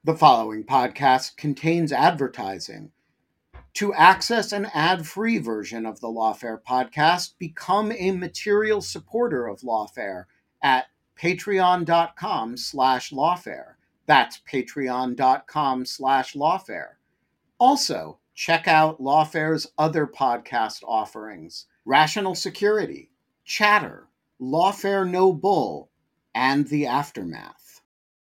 The following podcast contains advertising. To access an ad-free version of the Lawfare podcast, become a material supporter of Lawfare at patreon.com/lawfare. That's patreon.com/lawfare. Also, check out Lawfare's other podcast offerings: Rational Security, Chatter, Lawfare No Bull, and The Aftermath.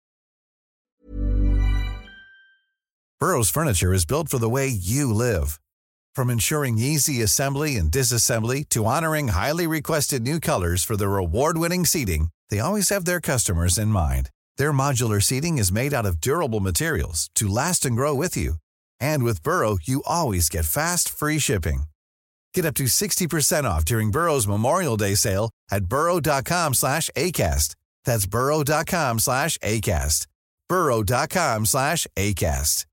Burrow's furniture is built for the way you live. From ensuring easy assembly and disassembly to honoring highly requested new colors for their award-winning seating, they always have their customers in mind. Their modular seating is made out of durable materials to last and grow with you. And with Burrow, you always get fast, free shipping. Get up to 60% off during Burrow's Memorial Day sale at burrow.com/ACAST. That's burrow.com/ACAST. burrow.com/ACAST.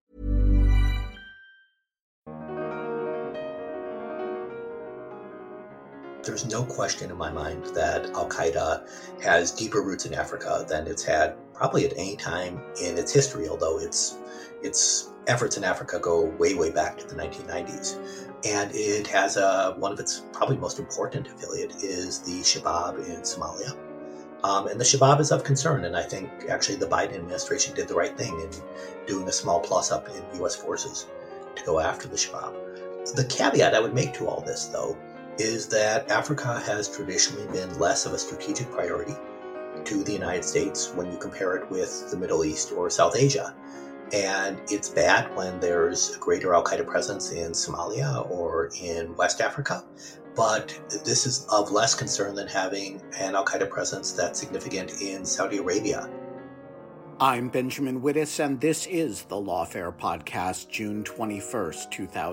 There's no question in my mind that Al-Qaeda has deeper roots in Africa than it's had probably at any time in its history, although its efforts in Africa go way, way back to the 1990s. And it has one of its probably most important affiliate is the Shabaab in Somalia. And the Shabaab is of concern, and I think actually the Biden administration did the right thing in doing a small plus-up in U.S. forces to go after the Shabaab. The caveat I would make to all this, though, is that Africa has traditionally been less of a strategic priority to the United States when you compare it with the Middle East or South Asia. And it's bad when there's a greater Al-Qaeda presence in Somalia or in West Africa, but this is of less concern than having an Al-Qaeda presence that's significant in Saudi Arabia. I'm Benjamin Wittes, and this is the Lawfare Podcast, June 21st,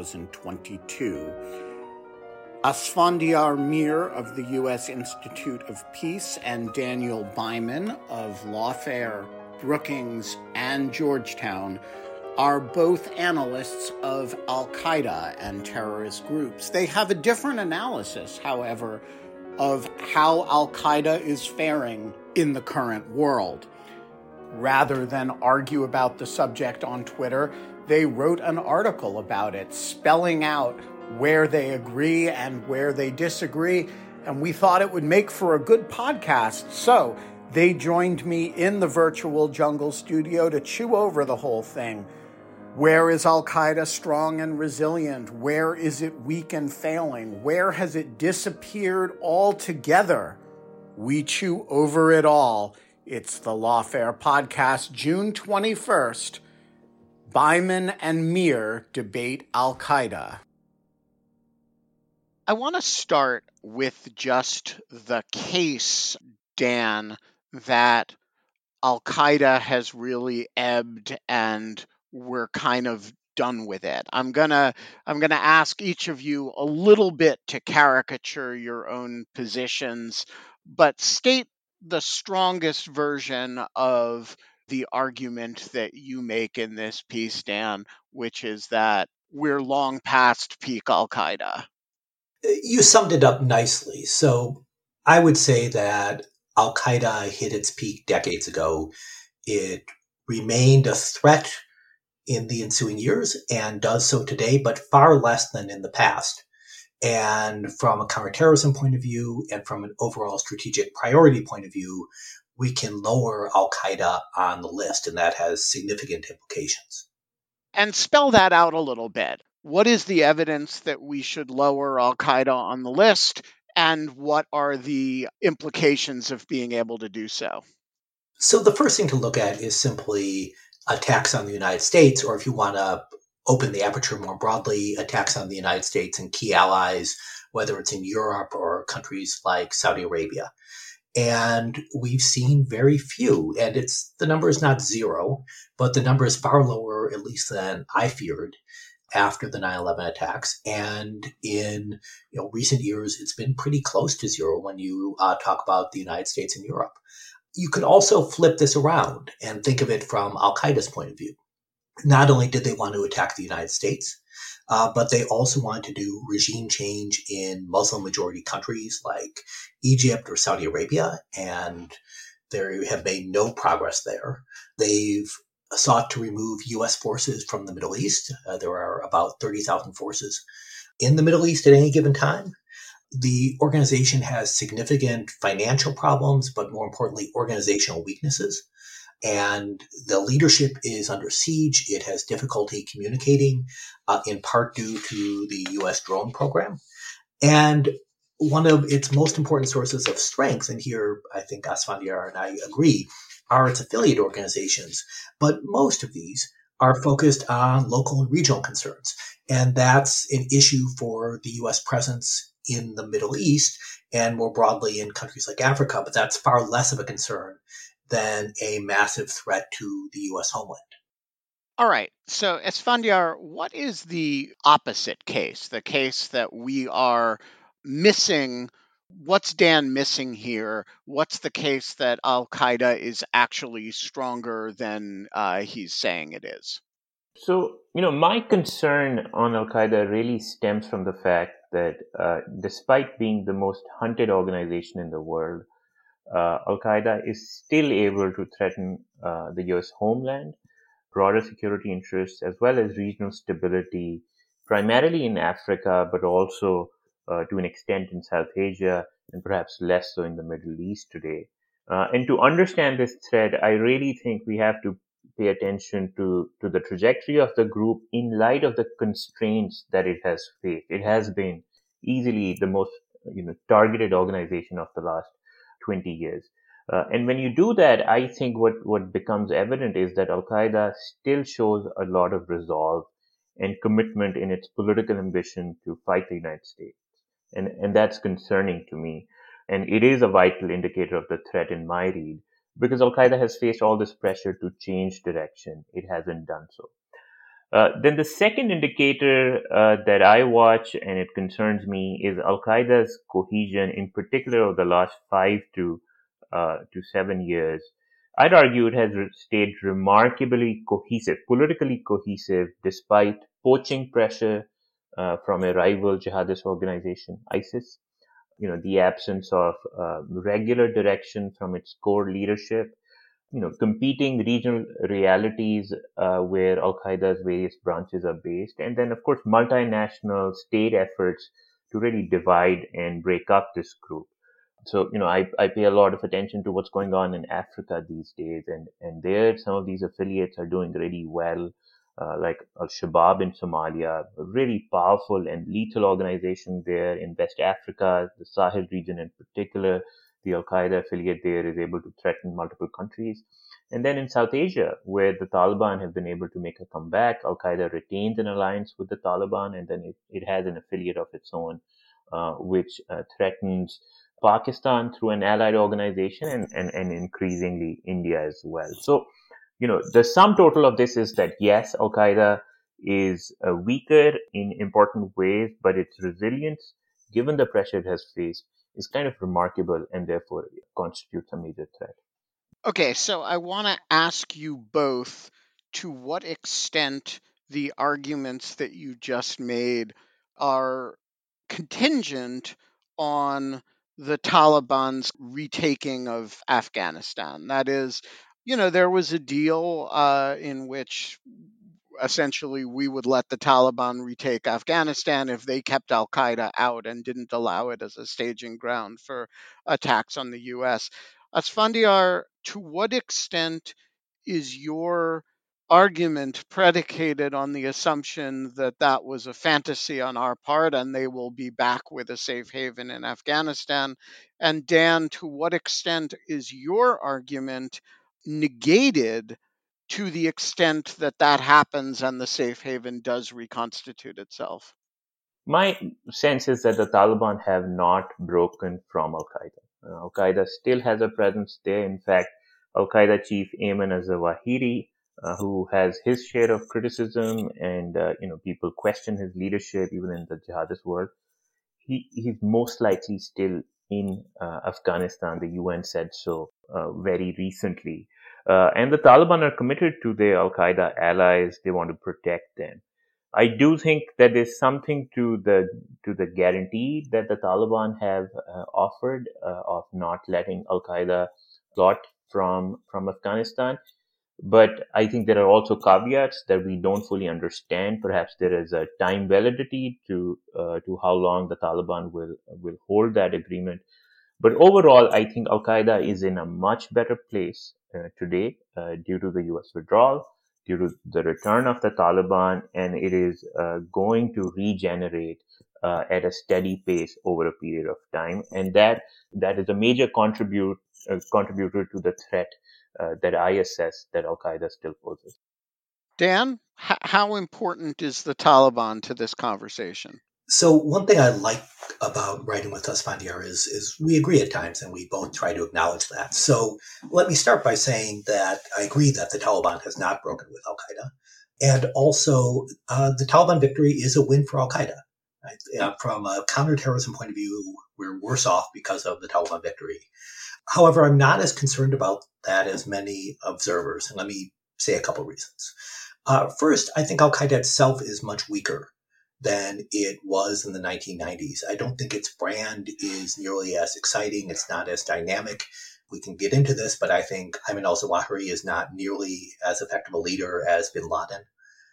2022. Asfandiar Mir of the U.S. Institute of Peace and Daniel Byman of Lawfare, Brookings, and Georgetown are both analysts of Al-Qaeda and terrorist groups. They have a different analysis, however, of how Al-Qaeda is faring in the current world. Rather than argue about the subject on Twitter, they wrote an article about it, spelling out where they agree and where they disagree, and we thought it would make for a good podcast. So they joined me in the virtual jungle studio to chew over the whole thing. Where is Al-Qaeda strong and resilient? Where is it weak and failing? Where has it disappeared altogether? We chew over it all. It's the Lawfare Podcast, June 21st. Byman and Mir debate Al-Qaeda. I want to start with just the case, Dan, that Al-Qaeda has really ebbed and we're kind of done with it. I'm gonna ask each of you a little bit to caricature your own positions, but state the strongest version of the argument that you make in this piece, Dan, which is that we're long past peak Al-Qaeda. You summed it up nicely. So I would say that Al-Qaeda hit its peak decades ago. It remained a threat in the ensuing years and does so today, but far less than in the past. And from a counterterrorism point of view and from an overall strategic priority point of view, we can lower Al-Qaeda on the list, and that has significant implications. And spell that out a little bit. What is the evidence that we should lower Al-Qaeda on the list, and what are the implications of being able to do so? So the first thing to look at is simply attacks on the United States, or if you want to open the aperture more broadly, attacks on the United States and key allies, whether it's in Europe or countries like Saudi Arabia. And we've seen very few, and the number is not zero, but the number is far lower, at least than I feared, after the 9/11 attacks. And in recent years, it's been pretty close to zero when you talk about the United States and Europe. You could also flip this around and think of it from Al-Qaeda's point of view. Not only did they want to attack the United States, but they also wanted to do regime change in Muslim-majority countries like Egypt or Saudi Arabia, and they have made no progress there. They've sought to remove U.S. forces from the Middle East. There are about 30,000 forces in the Middle East at any given time. The organization has significant financial problems, but more importantly, organizational weaknesses. And the leadership is under siege. It has difficulty communicating, in part due to the U.S. drone program. And one of its most important sources of strength, and here I think Asfandyar and I agree, are its affiliate organizations. But most of these are focused on local and regional concerns. And that's an issue for the U.S. presence in the Middle East and more broadly in countries like Africa. But that's far less of a concern than a massive threat to the U.S. homeland. All right. So, Esfandyar, what is the opposite case? The case that we are missing? What's Dan missing here? What's the case that Al-Qaeda is actually stronger than he's saying it is? So, my concern on Al-Qaeda really stems from the fact that despite being the most hunted organization in the world, Al-Qaeda is still able to threaten the US homeland, broader security interests, as well as regional stability, primarily in Africa, but also to an extent in South Asia, and perhaps less so in the Middle East today. And to understand this threat, I really think we have to pay attention to the trajectory of the group in light of the constraints that it has faced. It has been easily the most targeted organization of the last 20 years. And when you do that, I think what becomes evident is that Al-Qaeda still shows a lot of resolve and commitment in its political ambition to fight the United States. And that's concerning to me. And it is a vital indicator of the threat in my read, because Al-Qaeda has faced all this pressure to change direction. It hasn't done so. Then the second indicator that I watch, and it concerns me, is Al-Qaeda's cohesion, in particular over the last 5 to 7 years. I'd argue it has stayed remarkably cohesive, politically cohesive, despite poaching pressure from a rival jihadist organization, ISIS. The absence of regular direction from its core leadership, competing regional realities where Al-Qaeda's various branches are based, and then, of course, multinational state efforts to really divide and break up this group. So, I pay a lot of attention to what's going on in Africa these days, and there some of these affiliates are doing really well, like Al-Shabaab in Somalia, a really powerful and lethal organization there in West Africa, the Sahel region in particular. The Al-Qaeda affiliate there is able to threaten multiple countries. And then in South Asia, where the Taliban have been able to make a comeback, Al-Qaeda retains an alliance with the Taliban, and then it has an affiliate of its own, which threatens Pakistan through an allied organization and increasingly India as well. So, the sum total of this is that, yes, Al-Qaeda is weaker in important ways, but its resilience, given the pressure it has faced, is kind of remarkable and therefore constitutes a major threat. Okay, so I want to ask you both to what extent the arguments that you just made are contingent on the Taliban's retaking of Afghanistan. That is, there was a deal in which essentially we would let the Taliban retake Afghanistan if they kept Al Qaeda out and didn't allow it as a staging ground for attacks on the US. Asfandyar, to what extent is your argument predicated on the assumption that that was a fantasy on our part and they will be back with a safe haven in Afghanistan? And Dan, to what extent is your argument negated to the extent that that happens and the safe haven does reconstitute itself? My sense is that the Taliban have not broken from Al-Qaeda. Al-Qaeda still has a presence there. In fact, Al-Qaeda chief Ayman al-Zawahiri, who has his share of criticism and, people question his leadership even in the jihadist world. He's most likely still in Afghanistan. The UN said so very recently. And the Taliban are committed to their Al-Qaeda allies. They want to protect them. I do think that there's something to the guarantee that the Taliban have offered of not letting Al-Qaeda plot from Afghanistan. But I think there are also caveats that we don't fully understand. Perhaps there is a time validity to how long the Taliban will hold that agreement. But overall, I think Al Qaeda is in a much better place today due to the U.S. withdrawal, due to the return of the Taliban, and it is going to regenerate at a steady pace over a period of time, and that is a major contributor to the threat that I assess that Al Qaeda still poses. Dan, how important is the Taliban to this conversation? So one thing I like about writing with Esfandiar is we agree at times, and we both try to acknowledge that. So let me start by saying that I agree that the Taliban has not broken with Al Qaeda, and also the Taliban victory is a win for Al Qaeda. Right? From a counterterrorism point of view, we're worse off because of the Taliban victory. However, I'm not as concerned about that as many observers, and let me say a couple reasons. First, I think Al Qaeda itself is much weaker than it was in the 1990s. I don't think its brand is nearly as exciting. It's not as dynamic. We can get into this, but I think Ayman al-Zawahiri is not nearly as effective a leader as bin Laden.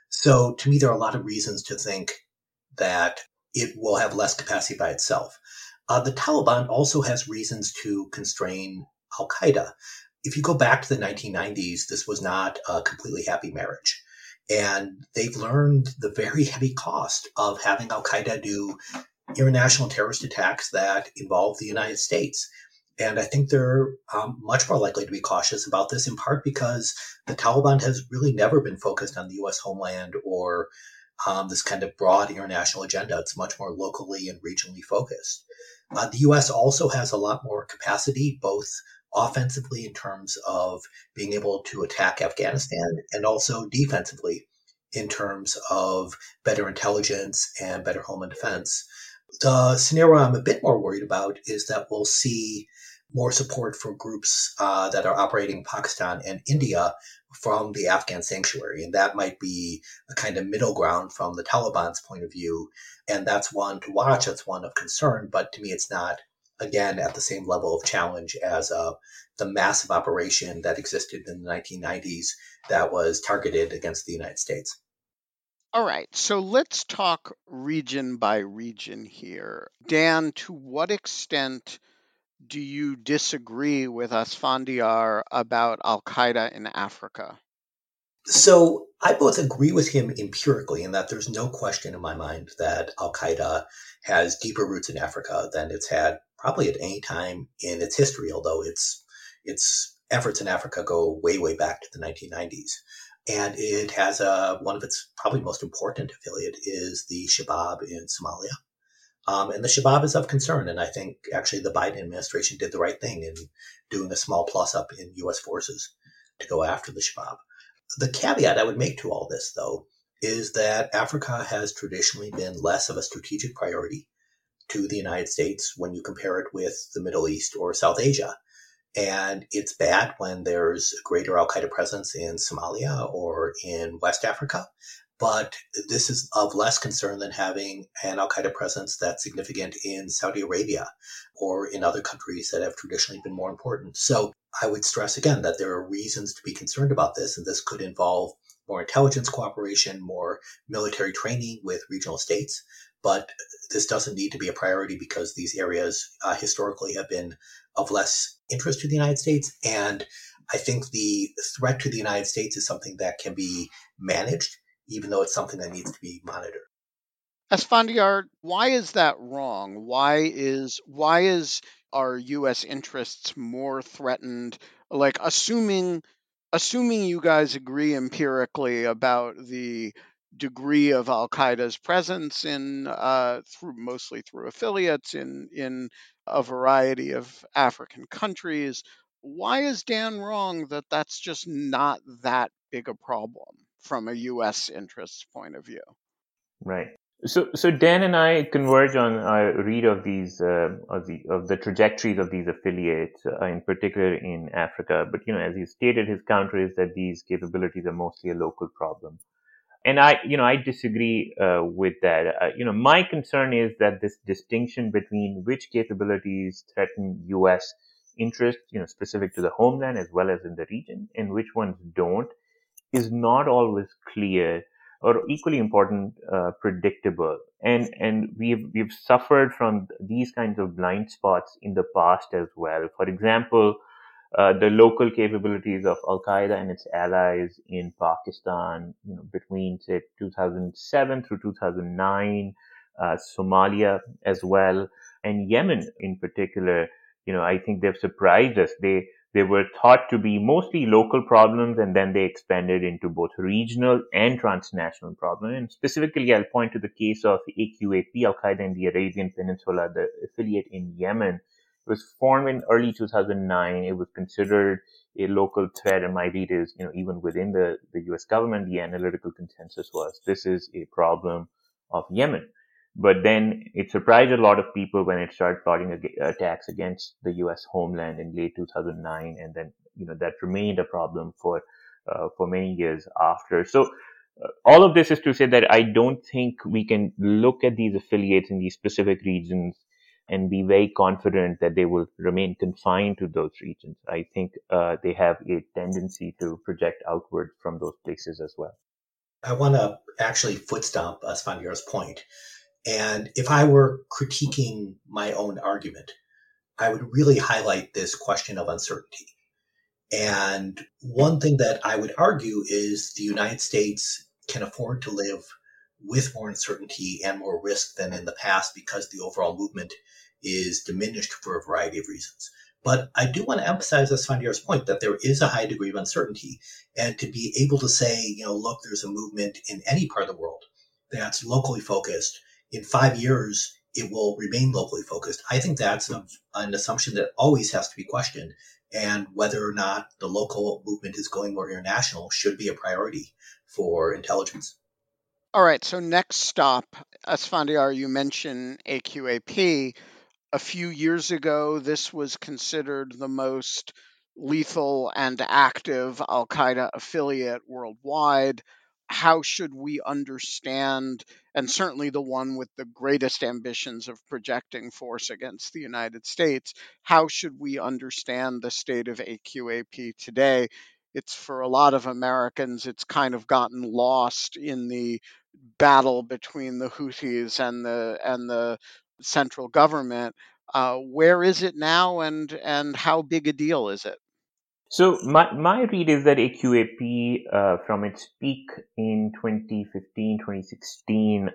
So to me, there are a lot of reasons to think that it will have less capacity by itself. The Taliban also has reasons to constrain Al Qaeda. If you go back to the 1990s, this was not a completely happy marriage. And they've learned the very heavy cost of having Al Qaeda do international terrorist attacks that involve the United States. And I think they're much more likely to be cautious about this, in part because the Taliban has really never been focused on the U.S. homeland or this kind of broad international agenda. It's much more locally and regionally focused. The U.S. also has a lot more capacity, both offensively in terms of being able to attack Afghanistan and also defensively in terms of better intelligence and better homeland defense. The scenario I'm a bit more worried about is that we'll see more support for groups that are operating in Pakistan and India from the Afghan sanctuary. And that might be a kind of middle ground from the Taliban's point of view. And that's one to watch. That's one of concern. But to me, it's not, again, at the same level of challenge as the massive operation that existed in the 1990s that was targeted against the United States. All right, so let's talk region by region here. Dan, to what extent do you disagree with Esfandiar about Al Qaeda in Africa? So I both agree with him empirically in that there's no question in my mind that Al Qaeda has deeper roots in Africa than it's had probably at any time in its history, although its efforts in Africa go way, way back to the 1990s. And it has one of its probably most important affiliate is the Shabab in Somalia. And the Shabab is of concern. And I think actually the Biden administration did the right thing in doing a small plus up in U.S. forces to go after the Shabab. The caveat I would make to all this, though, is that Africa has traditionally been less of a strategic priority to the United States when you compare it with the Middle East or South Asia. And it's bad when there's a greater Al Qaeda presence in Somalia or in West Africa. But this is of less concern than having an Al Qaeda presence that's significant in Saudi Arabia or in other countries that have traditionally been more important. So I would stress again that there are reasons to be concerned about this, and this could involve more intelligence cooperation, more military training with regional states. But this doesn't need to be a priority because these areas historically have been of less interest to the United States. And I think the threat to the United States is something that can be managed, even though it's something that needs to be monitored. Esfandiar, why is that wrong? Why is our U.S. interests more threatened? Like assuming you guys agree empirically about the degree of Al Qaeda's presence mostly through affiliates in a variety of African countries, why is Dan wrong that that's just not that big a problem from a U.S. interests point of view? Right. So Dan and I converge on our read of these of the trajectories of these affiliates, in particular in Africa. But as he stated, his counter is that these capabilities are mostly a local problem, and I disagree with that. My concern is that this distinction between which capabilities threaten U.S. interests, specific to the homeland as well as in the region, and which ones don't, is not always clear or equally important, predictable. And we've suffered from these kinds of blind spots in the past as well. For example, the local capabilities of Al Qaeda and its allies in Pakistan, between say 2007 through 2009, Somalia as well, and Yemen in particular. I think they've surprised us. They were thought to be mostly local problems, and then they expanded into both regional and transnational problems. And specifically, I'll point to the case of AQAP, Al Qaeda in the Arabian Peninsula, the affiliate in Yemen. It was formed in early 2009. It was considered a local threat, and my read is, even within the U.S. government, the analytical consensus was this is a problem of Yemen. But then it surprised a lot of people when it started plotting attacks against the U.S. homeland in late 2009, and then that remained a problem for many years after. So all of this is to say that I don't think we can look at these affiliates in these specific regions and be very confident that they will remain confined to those regions. I think they have a tendency to project outward from those places as well. I want to actually foot stomp Esfandiar's point. And if I were critiquing my own argument, I would really highlight this question of uncertainty. And one thing that I would argue is the United States can afford to live with more uncertainty and more risk than in the past because the overall movement is diminished for a variety of reasons. But I do want to emphasize Esfandiar's point that there is a high degree of uncertainty, and to be able to say, look, there's a movement in any part of the world that's locally focused. In 5 years, it will remain locally focused. I think that's an assumption that always has to be questioned. And whether or not the local movement is going more international should be a priority for intelligence. All right. So next stop, Esfandiar, you mentioned AQAP. A few years ago, this was considered the most lethal and active Al Qaeda affiliate worldwide. How should we understand, and certainly the one with the greatest ambitions of projecting force against the United States, how should we understand the state of AQAP today? It's for a lot of Americans, it's kind of gotten lost in the battle between the Houthis and the central government. Where is it now, and how big a deal is it? So my read is that AQAP, from its peak in 2015, 2016,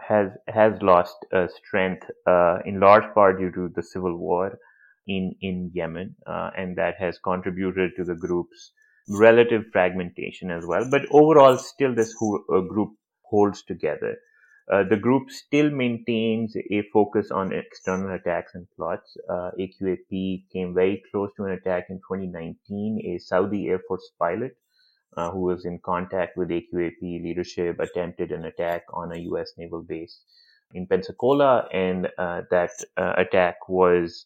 has lost strength in large part due to the civil war in Yemen, and that has contributed to the group's relative fragmentation as well. But overall, still this group holds together. The group still maintains a focus on external attacks and plots. AQAP came very close to an attack in 2019. A Saudi Air Force pilot who was in contact with AQAP leadership attempted an attack on a U.S. naval base in Pensacola, and that attack was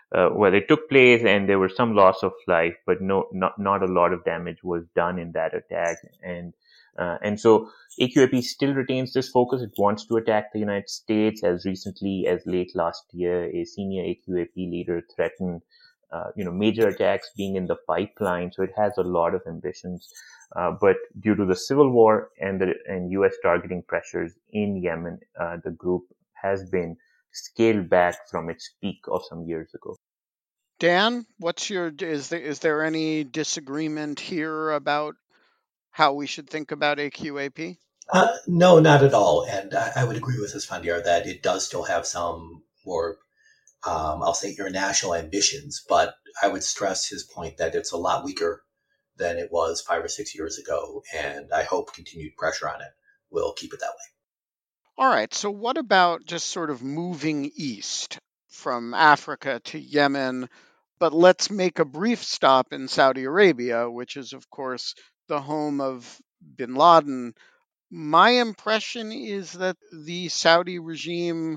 it took place, and there was some loss of life, but not a lot of damage was done in that attack. And so AQAP still retains this focus. It wants to attack the United States. As recently as late last year, a senior AQAP leader threatened, major attacks being in the pipeline. So it has a lot of ambitions. But due to the civil war and U.S. targeting pressures in Yemen, the group has been scaled back from its peak of some years ago. Dan, is there any disagreement here about how we should think about AQAP? No, not at all. And I would agree with Esfandiar that it does still have some more, I'll say, international ambitions. But I would stress his point that it's a lot weaker than it was 5 or 6 years ago. And I hope continued pressure on it will keep it that way. All right. So what about just sort of moving east from Africa to Yemen? But let's make a brief stop in Saudi Arabia, which is, of course, the home of bin Laden. My impression is that the Saudi regime,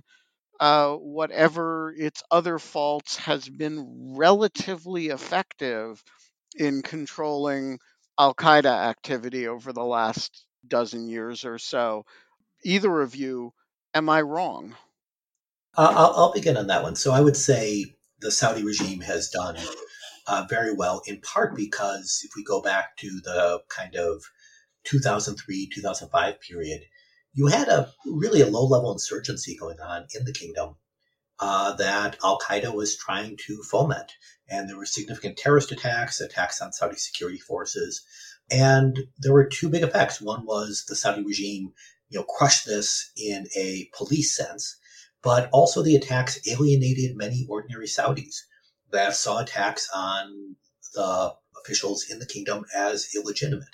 whatever its other faults, has been relatively effective in controlling Al Qaeda activity over the last dozen years or so. Either of you, am I wrong? I'll begin on that one. So I would say the Saudi regime has done very well, in part because if we go back to the kind of 2003, 2005 period, you had a low-level insurgency going on in the kingdom that al-Qaeda was trying to foment. And there were significant terrorist attacks on Saudi security forces. And there were two big effects. One was the Saudi regime, crushed this in a police sense, but also the attacks alienated many ordinary Saudis that saw attacks on the officials in the kingdom as illegitimate.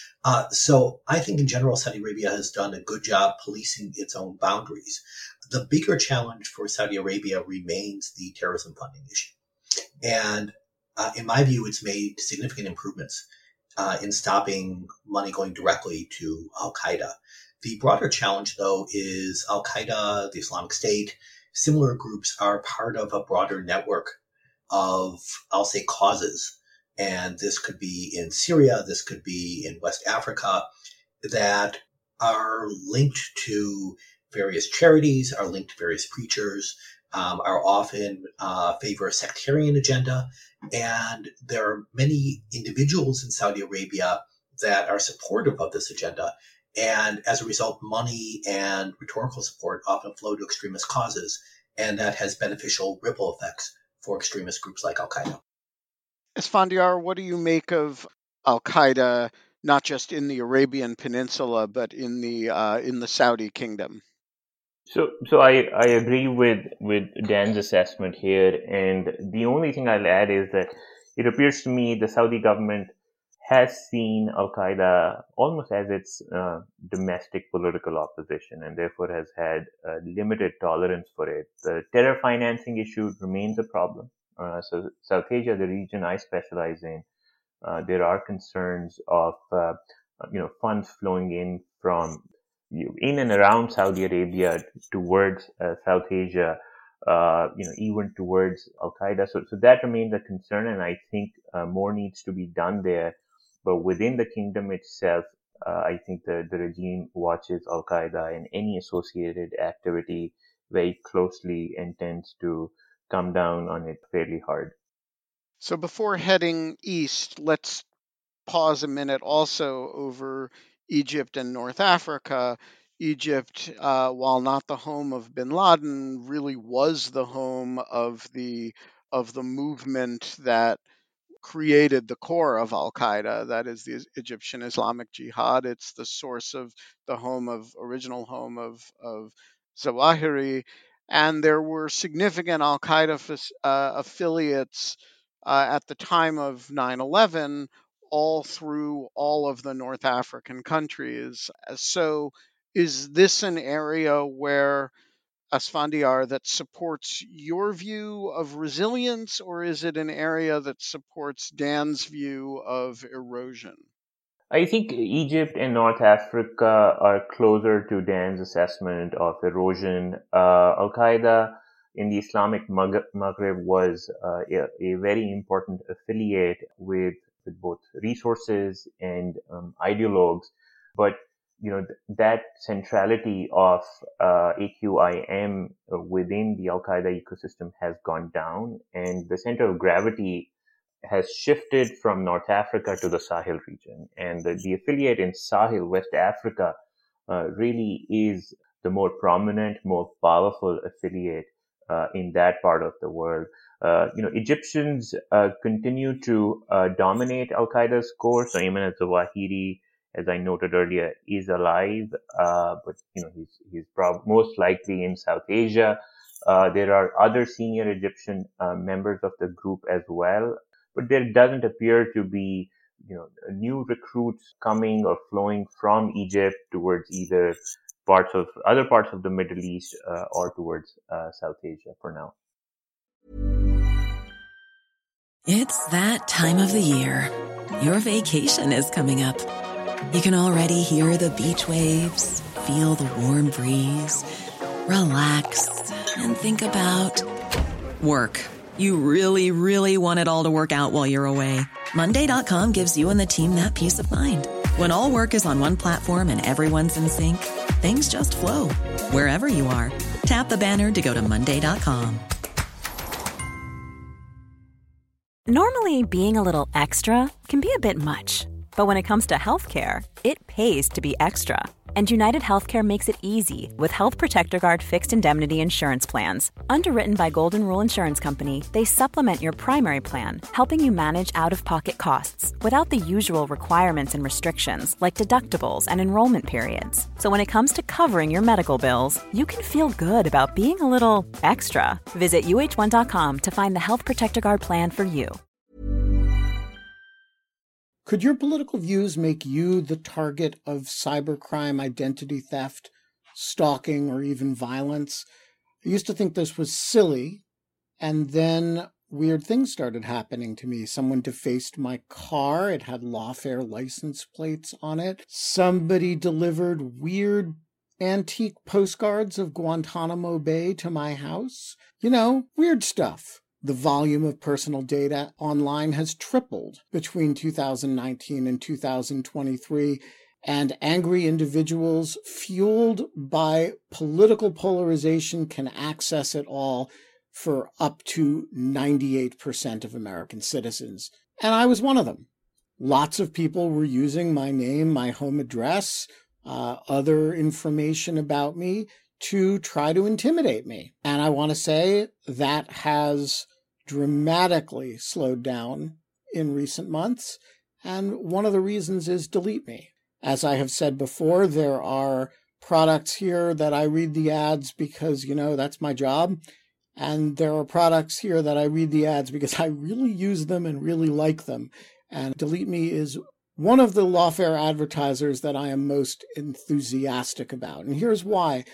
So I think in general, Saudi Arabia has done a good job policing its own boundaries. The bigger challenge for Saudi Arabia remains the terrorism funding issue. And in my view, it's made significant improvements in stopping money going directly to al-Qaeda. The broader challenge, though, is al-Qaeda, the Islamic State, similar groups are part of a broader network of, I'll say, causes. And this could be in Syria, this could be in West Africa, that are linked to various charities, are linked to various preachers, are often favor a sectarian agenda. And there are many individuals in Saudi Arabia that are supportive of this agenda. And as a result, money and rhetorical support often flow to extremist causes. And that has beneficial ripple effects for extremist groups like al-Qaeda. Esfandiar, what do you make of al-Qaeda, not just in the Arabian Peninsula, but in the Saudi kingdom? So I agree with Dan's assessment here, and the only thing I'll add is that it appears to me the Saudi government has seen al-Qaeda almost as its domestic political opposition, and therefore has had limited tolerance for it. The terror financing issue remains a problem. So South Asia, the region I specialize in, there are concerns of funds flowing in from in and around Saudi Arabia towards South Asia, even towards al-Qaeda. So that remains a concern, and I think more needs to be done there. But within the kingdom itself, I think the regime watches al-Qaeda and any associated activity very closely and tends to come down on it fairly hard. So before heading east, let's pause a minute also over Egypt and North Africa. Egypt, while not the home of bin Laden, really was the home of the movement that created the core of al-Qaeda, that is the Egyptian Islamic Jihad. It's the source of the original home of Zawahiri. And there were significant al-Qaeda affiliates at the time of 9/11 all through all of the North African countries. So is this an area where, Esfandiar, that supports your view of resilience, or is it an area that supports Dan's view of erosion? I think Egypt and North Africa are closer to Dan's assessment of erosion. Al-Qaeda in the Islamic Maghreb was a very important affiliate with both resources and ideologues. But that centrality of AQIM within the Al-Qaeda ecosystem has gone down, and the center of gravity has shifted from North Africa to the Sahel region. And the affiliate in Sahel, West Africa, really is the more prominent, more powerful affiliate in that part of the world. Egyptians continue to dominate Al-Qaeda's core. So Ayman al-Zawahiri, as I noted earlier, is alive, but he's most likely in South Asia. There are other senior Egyptian members of the group as well, but there doesn't appear to be new recruits coming or flowing from Egypt towards either other parts of the Middle East or towards South Asia for now. It's that time of the year. Your vacation is coming up. You can already hear the beach waves, feel the warm breeze, relax, and think about work. You really, really want it all to work out while you're away. Monday.com gives you and the team that peace of mind. When all work is on one platform and everyone's in sync, things just flow. Wherever you are, tap the banner to go to Monday.com. Normally, being a little extra can be a bit much, but when it comes to healthcare, it pays to be extra. And United Healthcare makes it easy with Health Protector Guard fixed indemnity insurance plans. Underwritten by Golden Rule Insurance Company, they supplement your primary plan, helping you manage out-of-pocket costs without the usual requirements and restrictions like deductibles and enrollment periods. So when it comes to covering your medical bills, you can feel good about being a little extra. Visit uh1.com to find the Health Protector Guard plan for you. Could your political views make you the target of cybercrime, identity theft, stalking, or even violence? I used to think this was silly, and then weird things started happening to me. Someone defaced my car. It had lawfare license plates on it. Somebody delivered weird antique postcards of Guantanamo Bay to my house. You know, weird stuff. The volume of personal data online has tripled between 2019 and 2023, and angry individuals fueled by political polarization can access it all for up to 98% of American citizens. And I was one of them. Lots of people were using my name, my home address, other information about me to try to intimidate me. And I want to say that has dramatically slowed down in recent months. And one of the reasons is Delete Me. As I have said before, there are products here that I read the ads because, that's my job. And there are products here that I read the ads because I really use them and really like them. And Delete Me is one of the lawfare advertisers that I am most enthusiastic about. And here's why.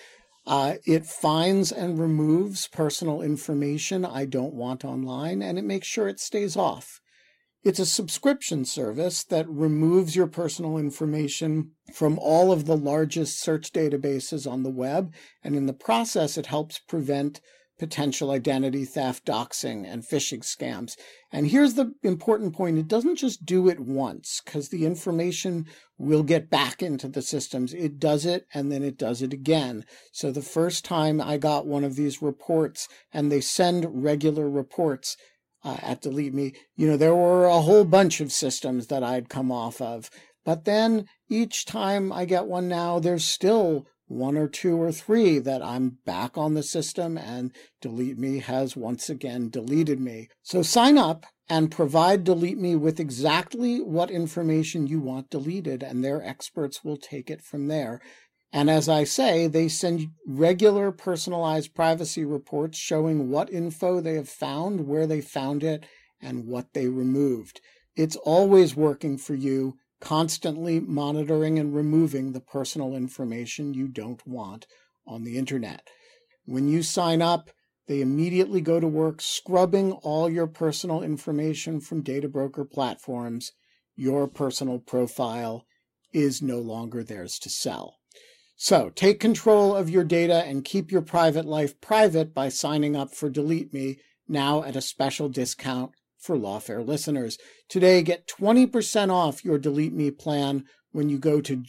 It finds and removes personal information I don't want online, and it makes sure it stays off. It's a subscription service that removes your personal information from all of the largest search databases on the web, and in the process, it helps prevent potential identity theft, doxing, and phishing scams. And here's the important point. It doesn't just do it once, because the information will get back into the systems. It does it, and then it does it again. So the first time I got one of these reports, and they send regular reports at Delete Me, there were a whole bunch of systems that I'd come off of. But then each time I get one now, there's still one or two or three that I'm back on the system, and Delete Me has once again deleted me. So sign up and provide Delete Me with exactly what information you want deleted, and their experts will take it from there. And as I say, they send regular personalized privacy reports showing what info they have found, where they found it, and what they removed. It's always working for you, constantly monitoring and removing the personal information you don't want on the internet. When you sign up, they immediately go to work scrubbing all your personal information from data broker platforms. Your personal profile is no longer theirs to sell. So take control of your data and keep your private life private by signing up for Delete Me, now at a special discount for Lawfare listeners. Today, get 20% off your Delete Me plan when you go to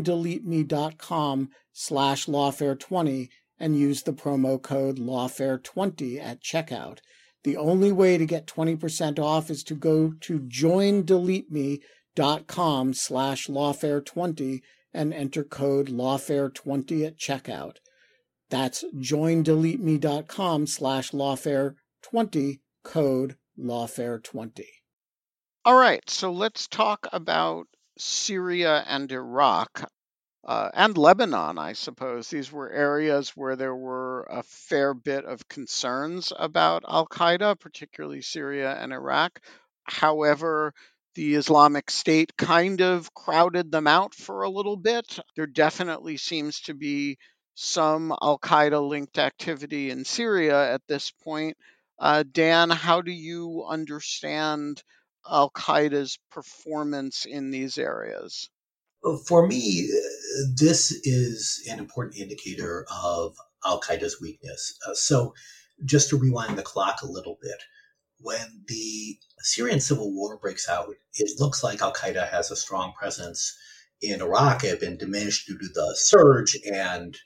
joindeleteme.com/lawfare20 and use the promo code lawfare20 at checkout. The only way to get 20% off is to go to joindeleteme.com/lawfare20 and enter code lawfare20 at checkout. That's joindeleteme.com/lawfare20, code lawfare20. All right, so let's talk about Syria and Iraq and Lebanon, I suppose. These were areas where there were a fair bit of concerns about al-Qaeda, particularly Syria and Iraq. However, the Islamic State kind of crowded them out for a little bit. There definitely seems to be some al-Qaeda-linked activity in Syria at this point. Dan, how do you understand al-Qaeda's performance in these areas? For me, this is an important indicator of al-Qaeda's weakness. So just to rewind the clock a little bit, when the Syrian civil war breaks out, it looks like al-Qaeda has a strong presence in Iraq. It had been diminished due to the surge, and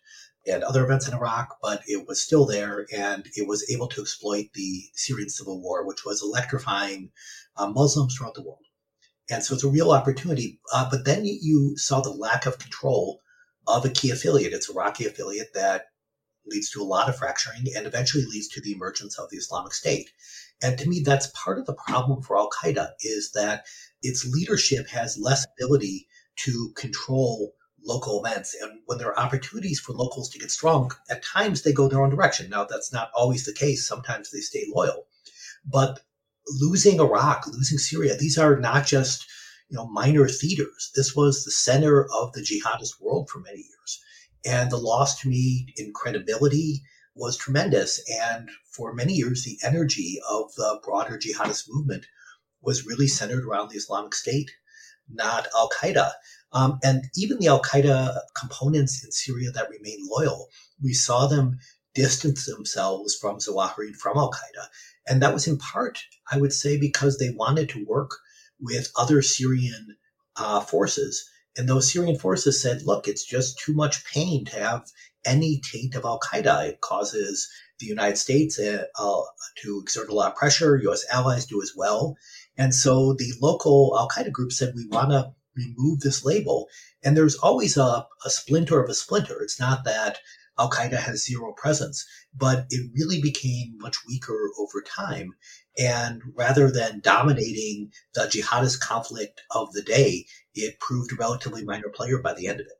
and other events in Iraq, but it was still there, and it was able to exploit the Syrian civil war, which was electrifying Muslims throughout the world. And so it's a real opportunity. But then you saw the lack of control of a key affiliate. It's a Iraqi affiliate that leads to a lot of fracturing and eventually leads to the emergence of the Islamic State. And to me, that's part of the problem for Al-Qaeda, is that its leadership has less ability to control local events. And when there are opportunities for locals to get strong, at times they go their own direction. Now, that's not always the case. Sometimes they stay loyal. But losing Iraq, losing Syria, these are not just minor theaters. This was the center of the jihadist world for many years. And the loss to me in credibility was tremendous. And for many years, the energy of the broader jihadist movement was really centered around the Islamic State, not Al-Qaeda. And even the Al-Qaeda components in Syria that remain loyal, we saw them distance themselves from Zawahiri and from Al-Qaeda. And that was in part, I would say, because they wanted to work with other Syrian forces. And those Syrian forces said, look, it's just too much pain to have any taint of Al-Qaeda. It causes the United States to exert a lot of pressure. U.S. allies do as well. And so the local Al-Qaeda group said, we want to remove this label. And there's always a splinter of a splinter. It's not that Al-Qaeda has zero presence, but it really became much weaker over time. And rather than dominating the jihadist conflict of the day, it proved a relatively minor player by the end of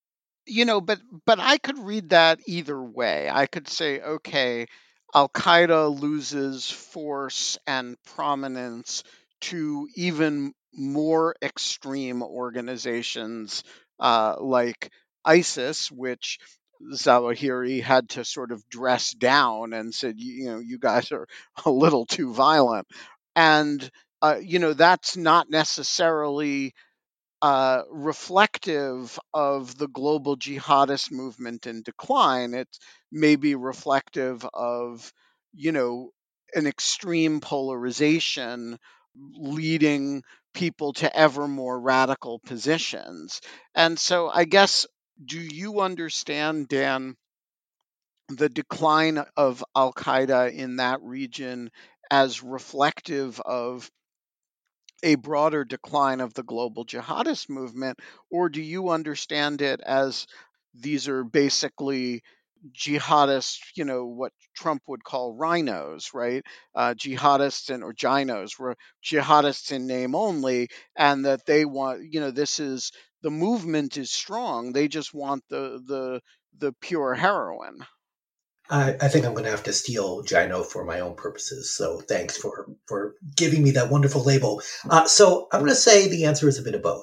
it. But I could read that either way. I could say, okay, Al-Qaeda loses force and prominence to even more extreme organizations like ISIS, which Zawahiri had to sort of dress down and said, you guys are a little too violent. And, that's not necessarily reflective of the global jihadist movement in decline. It's maybe reflective of, an extreme polarization leading people to ever more radical positions. And so I guess, do you understand, Dan, the decline of Al-Qaeda in that region as reflective of a broader decline of the global jihadist movement, or do you understand it as these are basically jihadists, what Trump would call rhinos, right? Jihadists or ginos, were jihadists in name only, and that they want, the movement is strong. They just want the pure heroin. I think I'm going to have to steal Gino for my own purposes. So thanks for giving me that wonderful label. So I'm going to say the answer is a bit of both.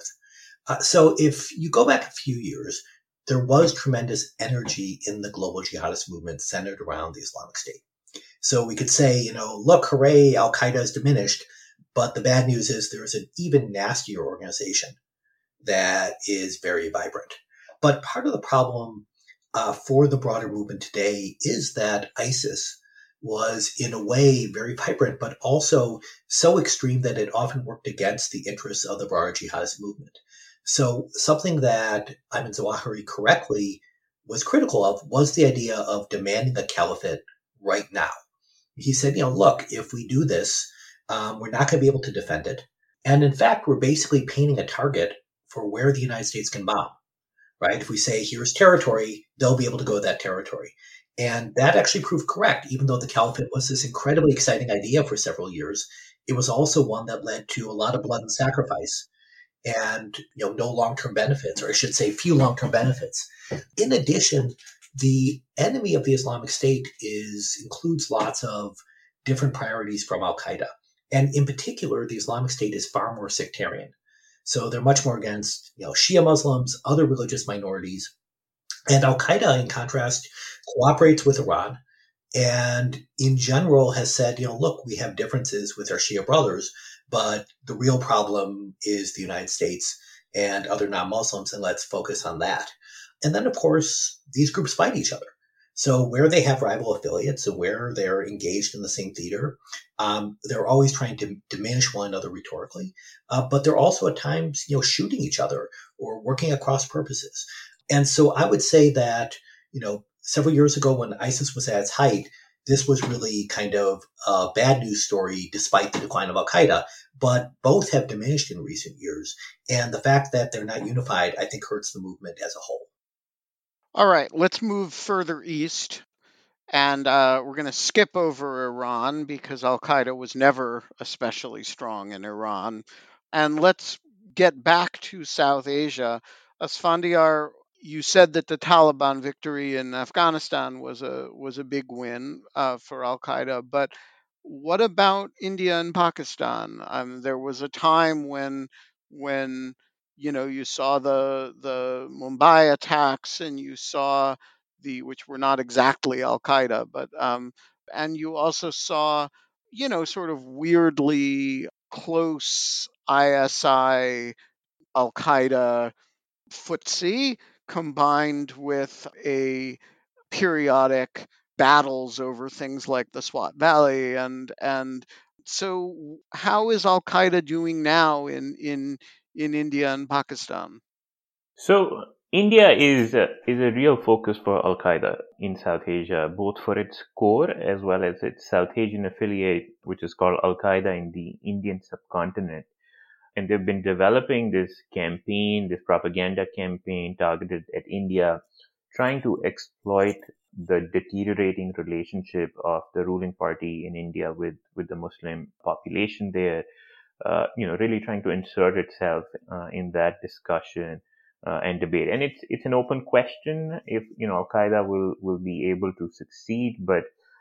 So if you go back a few years, there was tremendous energy in the global jihadist movement centered around the Islamic State. So we could say, look, hooray, Al-Qaeda is diminished. But the bad news is there's an even nastier organization that is very vibrant. But part of the problem for the broader movement today is that ISIS was in a way very vibrant, but also so extreme that it often worked against the interests of the broader jihadist movement. So something that Ayman Zawahiri correctly was critical of was the idea of demanding a caliphate right now. He said, look, if we do this, we're not going to be able to defend it. And in fact, we're basically painting a target for where the United States can bomb. Right? If we say, here's territory, they'll be able to go to that territory. And that actually proved correct. Even though the caliphate was this incredibly exciting idea for several years, it was also one that led to a lot of blood and sacrifice and no long-term benefits, or I should say few long-term benefits. In addition, the enemy of the Islamic State includes lots of different priorities from Al-Qaeda. And in particular, the Islamic State is far more sectarian. So they're much more against, Shia Muslims, other religious minorities. And Al-Qaeda, in contrast, cooperates with Iran and in general has said, look, we have differences with our Shia brothers, but the real problem is the United States and other non-Muslims, and let's focus on that. And then, of course, these groups fight each other. So where they have rival affiliates and where they're engaged in the same theater, they're always trying to diminish one another rhetorically, but they're also at times, shooting each other or working at cross purposes. And so I would say that, several years ago when ISIS was at its height, this was really kind of a bad news story despite the decline of Al-Qaeda. But both have diminished in recent years. And the fact that they're not unified, I think, hurts the movement as a whole. All right, let's move further east. And we're going to skip over Iran because Al-Qaeda was never especially strong in Iran. And let's get back to South Asia. Asfandyar, you said that the Taliban victory in Afghanistan was a big win for Al-Qaeda, but what about India and Pakistan? There was a time when you saw the Mumbai attacks, and you saw which were not exactly Al Qaeda, but and you also saw sort of weirdly close ISI Al Qaeda footsie combined with a periodic battles over things like the Swat Valley and so how is Al Qaeda doing now in India and Pakistan? So India is a real focus for Al Qaeda in South Asia, both for its core as well as its South Asian affiliate, which is called Al Qaeda in the Indian subcontinent. And they've been developing this campaign, this propaganda campaign targeted at India, trying to exploit the deteriorating relationship of the ruling party in India with the Muslim population there, really trying to insert itself in that discussion and debate. And it's an open question if, Al Qaeda will be able to succeed, but,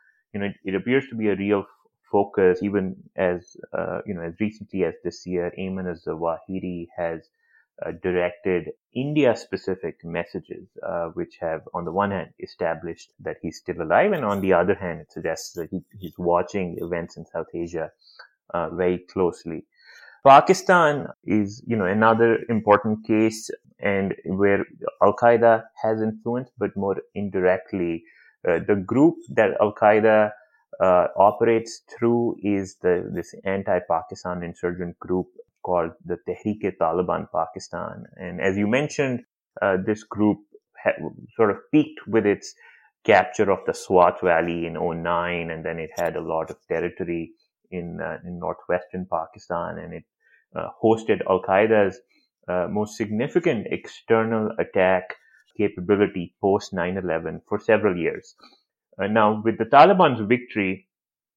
it appears to be a real focus, even as, as recently as this year, Ayman al-Zawahiri has directed India-specific messages, which have, on the one hand, established that he's still alive, and on the other hand, it suggests that he's watching events in South Asia very closely. Pakistan is, another important case, and where Al-Qaeda has influence, but more indirectly. The group that Al-Qaeda operates through is this anti-Pakistan insurgent group called the Tehreek-e-Taliban Pakistan. And as you mentioned, this group sort of peaked with its capture of the Swat Valley in 2009, and then it had a lot of territory in northwestern Pakistan, and it hosted Al-Qaeda's most significant external attack capability post 9/11 for several years. Now, with the Taliban's victory,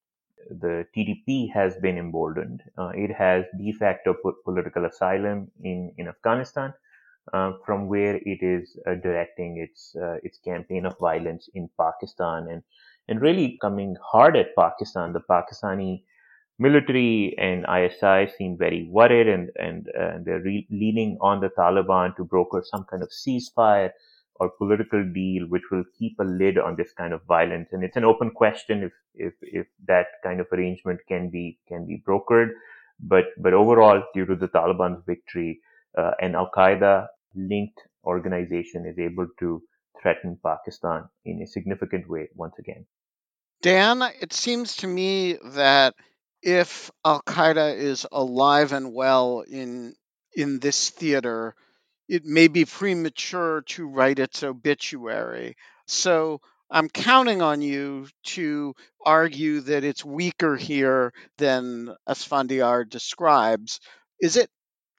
the TTP has been emboldened. It has de facto political asylum in Afghanistan, from where it is directing its campaign of violence in Pakistan and really coming hard at Pakistan. The Pakistani military and ISI seem very worried, and they're leaning on the Taliban to broker some kind of ceasefire or political deal which will keep a lid on this kind of violence. And it's an open question if that kind of arrangement can be brokered. But overall, due to the Taliban's victory, an Al-Qaeda linked organization is able to threaten Pakistan in a significant way once again. Dan, it seems to me that if Al-Qaeda is alive and well in this theater, it may be premature to write its obituary. So I'm counting on you to argue that it's weaker here than Asfandyar describes. Is it?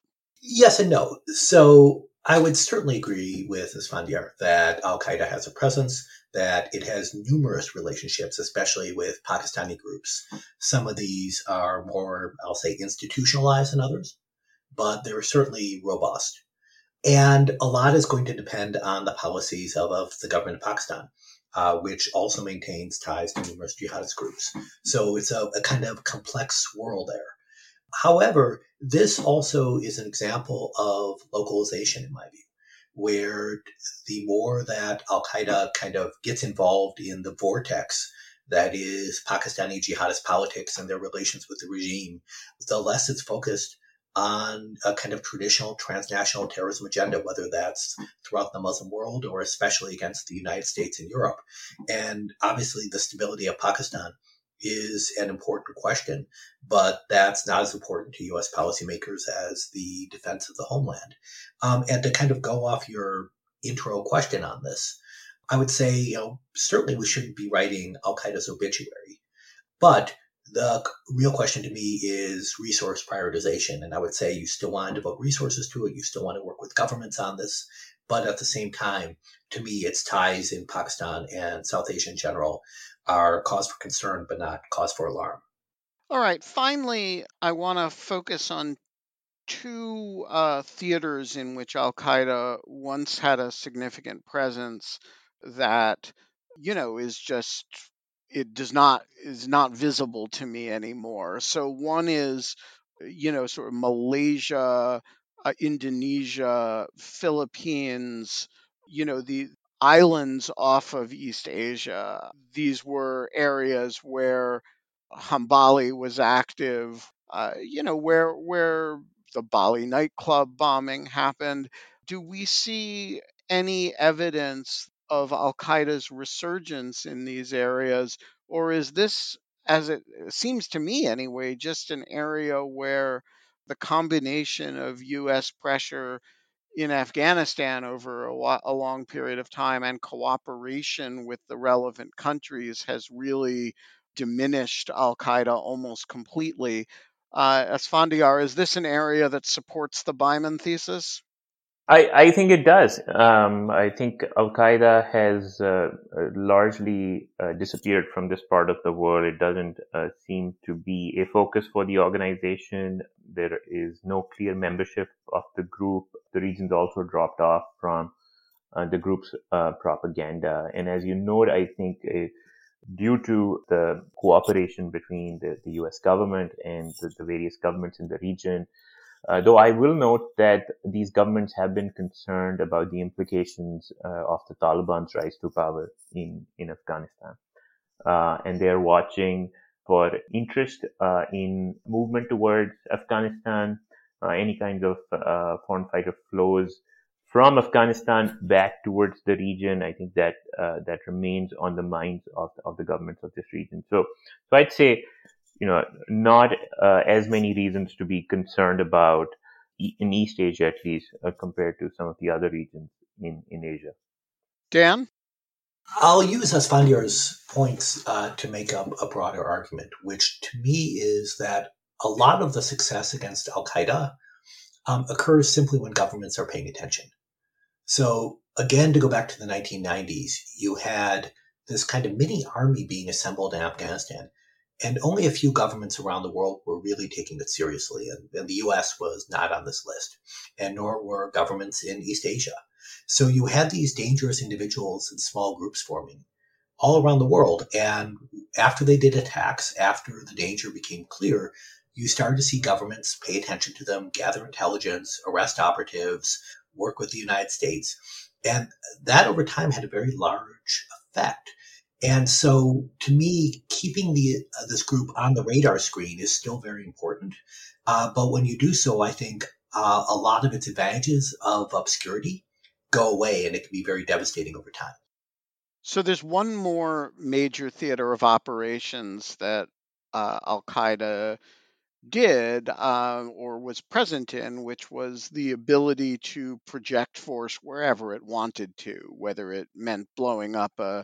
Yes and no. So I would certainly agree with Asfandyar that Al-Qaeda has a presence, that it has numerous relationships, especially with Pakistani groups. Some of these are more, I'll say, institutionalized than others, but they're certainly robust. And a lot is going to depend on the policies of the government of Pakistan, which also maintains ties to numerous jihadist groups. So it's a kind of complex swirl there. However, this also is an example of localization, in my view, where the more that Al-Qaeda kind of gets involved in the vortex that is Pakistani jihadist politics and their relations with the regime, the less it's focused on a kind of traditional transnational terrorism agenda, whether that's throughout the Muslim world or especially against the United States and Europe. And obviously the stability of Pakistan is an important question, but that's not as important to U.S. policymakers as the defense of the homeland. And to kind of go off your intro question on this, I would say, certainly we shouldn't be writing Al Qaeda's obituary. But the real question to me is resource prioritization. And I would say you still want to devote resources to it. You still want to work with governments on this. But at the same time, to me, its ties in Pakistan and South Asia in general are cause for concern, but not cause for alarm. All right. Finally, I want to focus on two theaters in which Al Qaeda once had a significant presence that, is just, it is not visible to me anymore. So one is, sort of Malaysia, Indonesia, Philippines, the islands off of East Asia. These were areas where Hambali was active, where the Bali nightclub bombing happened. Do we see any evidence of Al Qaeda's resurgence in these areas, or is this, as it seems to me anyway, just an area where the combination of U.S. pressure in Afghanistan over a long period of time and cooperation with the relevant countries has really diminished Al Qaeda almost completely? Esfandiar, is this an area that supports the Byman thesis? I think it does. I think Al Qaeda has largely disappeared from this part of the world. It doesn't seem to be a focus for the organization. There is no clear membership of the group. The region's also dropped off from the group's propaganda. And as you note, I think due to the cooperation between the US government and the various governments in the region, though I will note that these governments have been concerned about the implications of the Taliban's rise to power in Afghanistan. And they're watching for interest in movement towards Afghanistan, any kind of foreign fighter flows from Afghanistan back towards the region. I think that that remains on the minds of the governments of this region. So I'd say, not as many reasons to be concerned about in East Asia, at least, compared to some of the other regions in Asia. Dan? I'll use Esfandiar's points to make a broader argument, which to me is that a lot of the success against Al Qaeda occurs simply when governments are paying attention. So again, to go back to the 1990s, you had this kind of mini army being assembled in Afghanistan. And only a few governments around the world were really taking it seriously. And the US was not on this list, and nor were governments in East Asia. So you had these dangerous individuals and small groups forming all around the world. And after they did attacks, after the danger became clear, you started to see governments pay attention to them, gather intelligence, arrest operatives, work with the United States. And that over time had a very large effect. And so, to me, keeping this group on the radar screen is still very important. But when you do so, I think a lot of its advantages of obscurity go away, and it can be very devastating over time. So there's one more major theater of operations that Al Qaeda did or was present in, which was the ability to project force wherever it wanted to, whether it meant blowing up a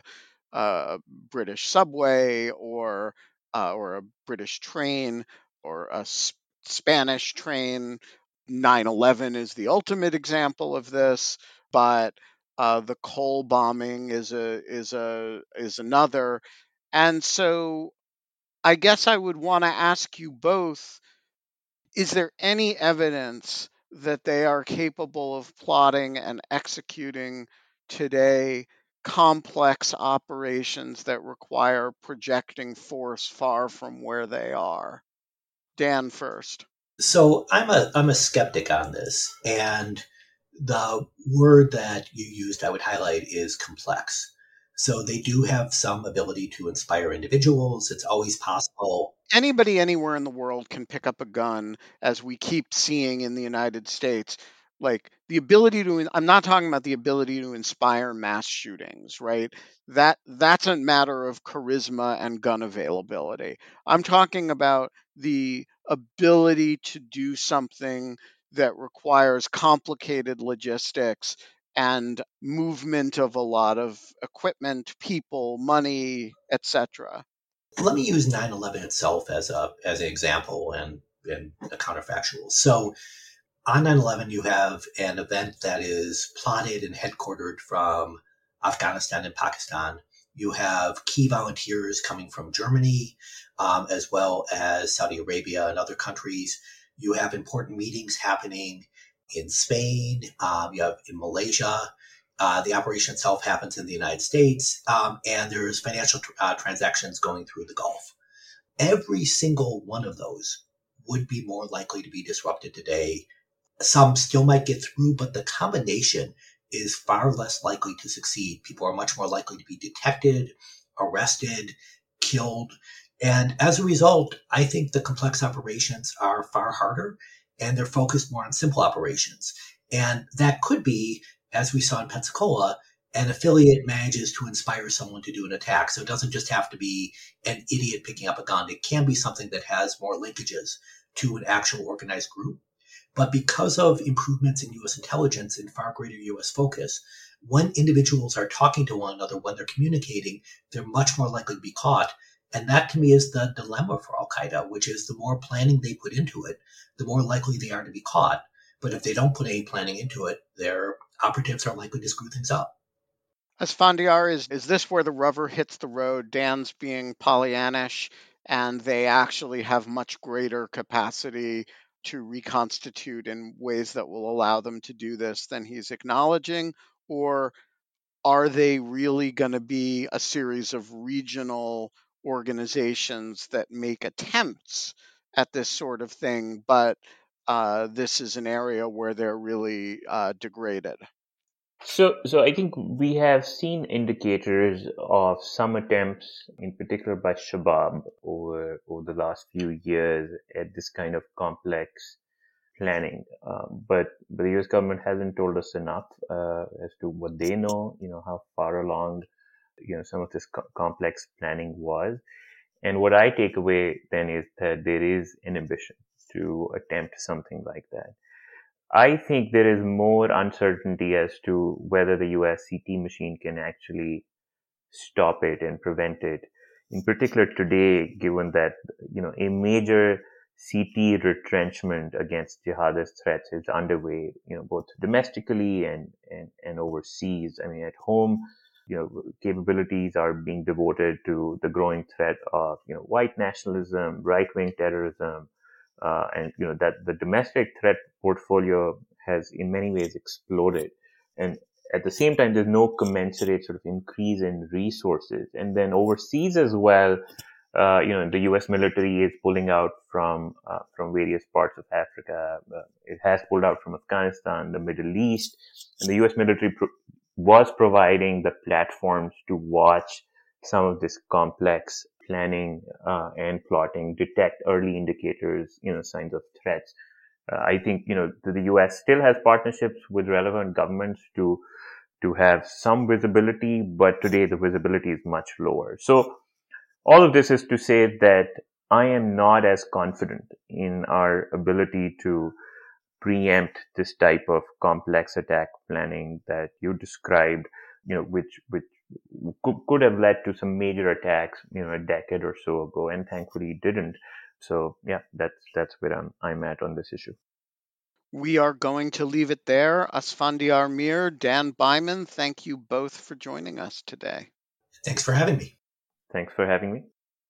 British subway or a British train or a Spanish train. 9/11 is the ultimate example of this, but the Cole bombing is another. And so I guess I would want to ask you both, is there any evidence that they are capable of plotting and executing today complex operations that require projecting force far from where they are? Dan first. So I'm a skeptic on this, and the word that you used I would highlight is complex. So they do have some ability to inspire individuals. It's always possible. Anybody anywhere in the world can pick up a gun, as we keep seeing in the United States. Like the ability to, I'm not talking about the ability to inspire mass shootings, right? That's a matter of charisma and gun availability. I'm talking about the ability to do something that requires complicated logistics and movement of a lot of equipment, people, money, etc. Let me use 9/11 itself as an example and a counterfactual. So on 9/11, you have an event that is plotted and headquartered from Afghanistan and Pakistan. You have key volunteers coming from Germany, as well as Saudi Arabia and other countries. You have important meetings happening in Spain. You have in Malaysia. The operation itself happens in the United States, and there's financial transactions going through the Gulf. Every single one of those would be more likely to be disrupted today. Some still might get through, but the combination is far less likely to succeed. People are much more likely to be detected, arrested, killed. And as a result, I think the complex operations are far harder and they're focused more on simple operations. And that could be, as we saw in Pensacola, an affiliate manages to inspire someone to do an attack. So it doesn't just have to be an idiot picking up a gun. It can be something that has more linkages to an actual organized group. But because of improvements in U.S. intelligence and far greater U.S. focus, when individuals are talking to one another, when they're communicating, they're much more likely to be caught. And that to me is the dilemma for Al-Qaeda, which is the more planning they put into it, the more likely they are to be caught. But if they don't put any planning into it, their operatives are likely to screw things up. Asfandyar, is this where the rubber hits the road? Dan's being Pollyannish, and they actually have much greater capacity to reconstitute in ways that will allow them to do this than he's acknowledging? Or are they really going to be a series of regional organizations that make attempts at this sort of thing, but this is an area where they're really degraded? So I think we have seen indicators of some attempts, in particular by Shabab, over the last few years at this kind of complex planning. But the U.S. government hasn't told us enough as to what they know, how far along, some of this complex planning was. And what I take away then is that there is an ambition to attempt something like that. I think there is more uncertainty as to whether the US CT machine can actually stop it and prevent it. In particular today, given that, a major CT retrenchment against jihadist threats is underway, both domestically and overseas. I mean, at home, capabilities are being devoted to the growing threat of, white nationalism, right-wing terrorism, and that the domestic threat portfolio has in many ways exploded, and at the same time there's no commensurate sort of increase in resources. And then overseas as well, the U.S. military is pulling out from various parts of Africa. It has pulled out from Afghanistan, the Middle East, and the U.S. military was providing the platforms to watch some of this complex planning and plotting, detect early indicators, signs of threats. I think, the U.S. still has partnerships with relevant governments to have some visibility, but today the visibility is much lower. So all of this is to say that I am not as confident in our ability to preempt this type of complex attack planning that you described, which could have led to some major attacks, a decade or so ago, and thankfully didn't. So yeah, that's where I'm at on this issue. We are going to leave it there. Asfandyar Mir, Dan Byman, thank you both for joining us today. Thanks for having me. Thanks for having me.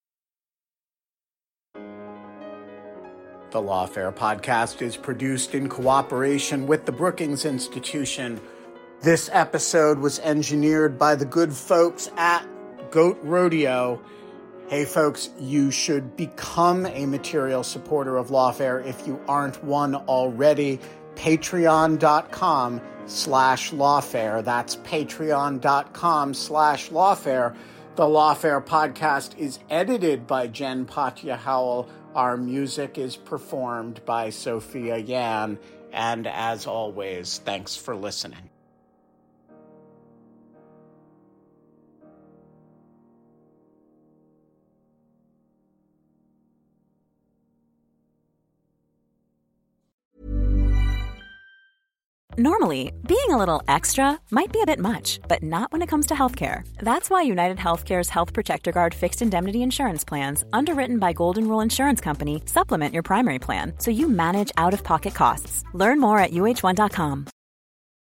The Lawfare podcast is produced in cooperation with the Brookings Institution. This episode was engineered by the good folks at Goat Rodeo. Hey folks, you should become a material supporter of Lawfare if you aren't one already. Patreon.com/Lawfare. That's patreon.com/Lawfare. The Lawfare podcast is edited by Jen Patja Howell. Our music is performed by Sophia Yan. And as always, thanks for listening. Normally, being a little extra might be a bit much, but not when it comes to healthcare. That's why United Healthcare's Health Protector Guard fixed indemnity insurance plans, underwritten by Golden Rule Insurance Company, supplement your primary plan so you manage out-of-pocket costs. Learn more at uh1.com.